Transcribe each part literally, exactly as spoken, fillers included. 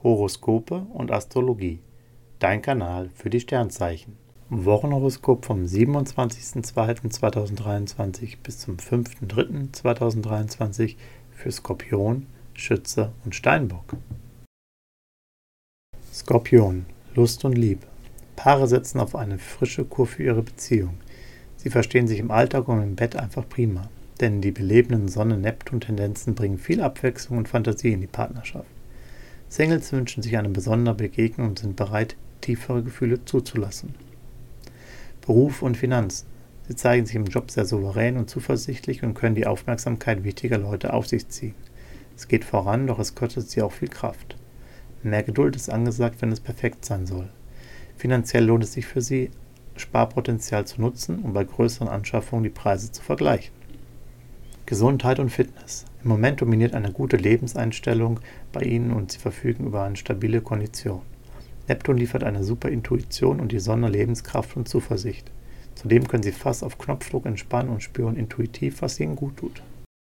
Horoskope und Astrologie. Dein Kanal für die Sternzeichen. Wochenhoroskop vom siebenundzwanzigsten zweiten zweitausenddreiundzwanzig bis zum fünften dritten zweitausenddreiundzwanzig für Skorpion, Schütze und Steinbock. Skorpion, Lust und Liebe. Paare setzen auf eine frische Kur für ihre Beziehung. Sie verstehen sich im Alltag und im Bett einfach prima, denn die belebenden Sonne-Neptun-Tendenzen bringen viel Abwechslung und Fantasie in die Partnerschaft. Singles wünschen sich eine besondere Begegnung und sind bereit, tiefere Gefühle zuzulassen. Beruf und Finanzen. Sie zeigen sich im Job sehr souverän und zuversichtlich und können die Aufmerksamkeit wichtiger Leute auf sich ziehen. Es geht voran, doch es kostet sie auch viel Kraft. Mehr Geduld ist angesagt, wenn es perfekt sein soll. Finanziell lohnt es sich für sie, Sparpotenzial zu nutzen und bei größeren Anschaffungen die Preise zu vergleichen. Gesundheit und Fitness. Im Moment dominiert eine gute Lebenseinstellung bei Ihnen und Sie verfügen über eine stabile Kondition. Neptun liefert eine super Intuition und die Sonne Lebenskraft und Zuversicht. Zudem können Sie fast auf Knopfdruck entspannen und spüren intuitiv, was Ihnen gut tut.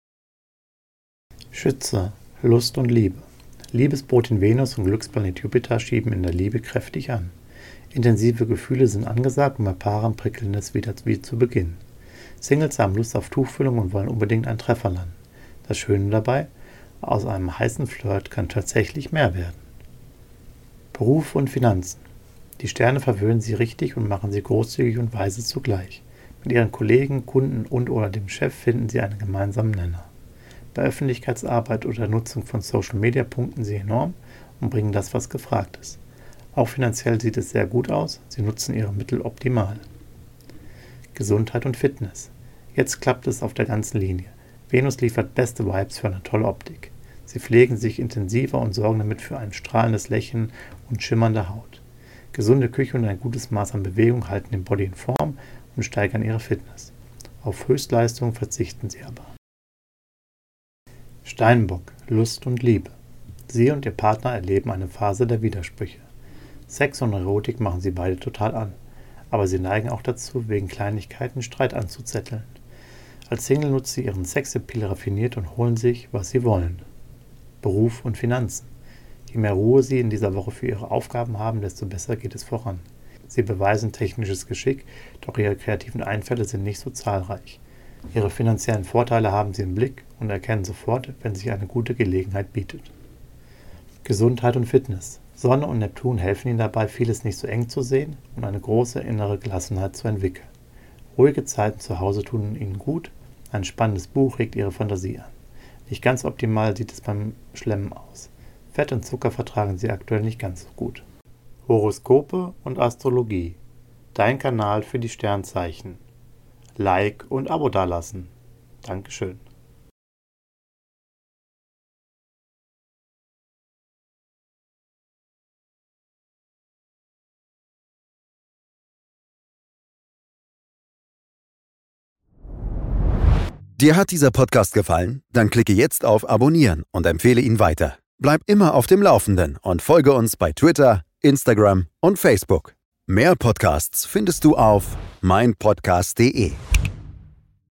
Schütze, Lust und Liebe. Liebesbotin Venus und Glücksplanet Jupiter schieben in der Liebe kräftig an. Intensive Gefühle sind angesagt und bei Paaren prickeln es wieder wie zu Beginn. Singles haben Lust auf Tuchfüllung und wollen unbedingt einen Treffer landen. Das Schöne dabei, aus einem heißen Flirt kann tatsächlich mehr werden. Beruf und Finanzen. Die Sterne verwöhnen sie richtig und machen sie großzügig und weise zugleich. Mit ihren Kollegen, Kunden und oder dem Chef finden sie einen gemeinsamen Nenner. Bei Öffentlichkeitsarbeit oder Nutzung von Social Media punkten sie enorm und bringen das, was gefragt ist. Auch finanziell sieht es sehr gut aus, sie nutzen ihre Mittel optimal. Gesundheit und Fitness. Jetzt klappt es auf der ganzen Linie. Venus liefert beste Vibes für eine tolle Optik. Sie pflegen sich intensiver und sorgen damit für ein strahlendes Lächeln und schimmernde Haut. Gesunde Küche und ein gutes Maß an Bewegung halten den Body in Form und steigern ihre Fitness. Auf Höchstleistung verzichten sie aber. Steinbock, Lust und Liebe. Sie und ihr Partner erleben eine Phase der Widersprüche. Sex und Erotik machen sie beide total an, aber sie neigen auch dazu, wegen Kleinigkeiten Streit anzuzetteln. Als Single nutzen sie ihren Sexappeal raffiniert und holen sich, was sie wollen. Beruf und Finanzen. Je mehr Ruhe sie in dieser Woche für ihre Aufgaben haben, desto besser geht es voran. Sie beweisen technisches Geschick, doch ihre kreativen Einfälle sind nicht so zahlreich. Ihre finanziellen Vorteile haben sie im Blick und erkennen sofort, wenn sich eine gute Gelegenheit bietet. Gesundheit und Fitness. Sonne und Neptun helfen ihnen dabei, vieles nicht so eng zu sehen und eine große innere Gelassenheit zu entwickeln. Ruhige Zeiten zu Hause tun ihnen gut, ein spannendes Buch regt ihre Fantasie an. Nicht ganz optimal sieht es beim Schlemmen aus. Fett und Zucker vertragen sie aktuell nicht ganz so gut. Horoskope und Astrologie. Dein Kanal für die Sternzeichen. Like und Abo dalassen. Dankeschön. Dir hat dieser Podcast gefallen? Dann klicke jetzt auf Abonnieren und empfehle ihn weiter. Bleib immer auf dem Laufenden und folge uns bei Twitter, Instagram und Facebook. Mehr Podcasts findest du auf meinpodcast punkt de.